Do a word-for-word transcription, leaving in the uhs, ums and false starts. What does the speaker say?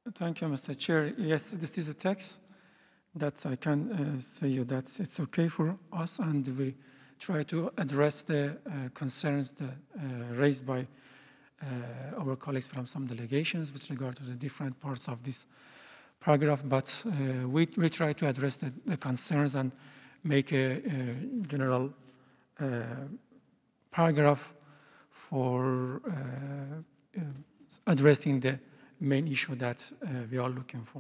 Thank you, Mister Chair. Yes, this is a text that I can uh, say you that it's okay for us, and we try to address the uh, concerns that, uh, raised by uh, our colleagues from some delegations with regard to the different parts of this paragraph, but uh, we, we try to address the, the concerns and make a, a general uh, paragraph for uh, uh, addressing the main issue that uh, we are looking for.